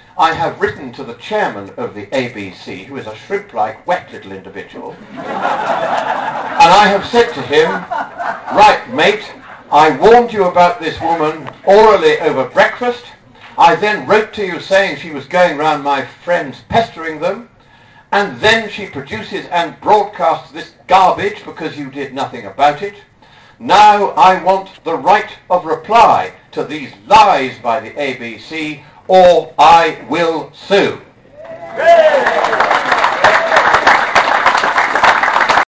I have written to the chairman of the ABC, who is a shrimp-like, wet little individual, and I have said to him, right, mate, I warned you about this woman orally over breakfast. I then wrote to you saying she was going round my friends pestering them, and then she produces and broadcasts this garbage because you did nothing about it. Now I want the right of reply to these lies by the ABC, or I will sue.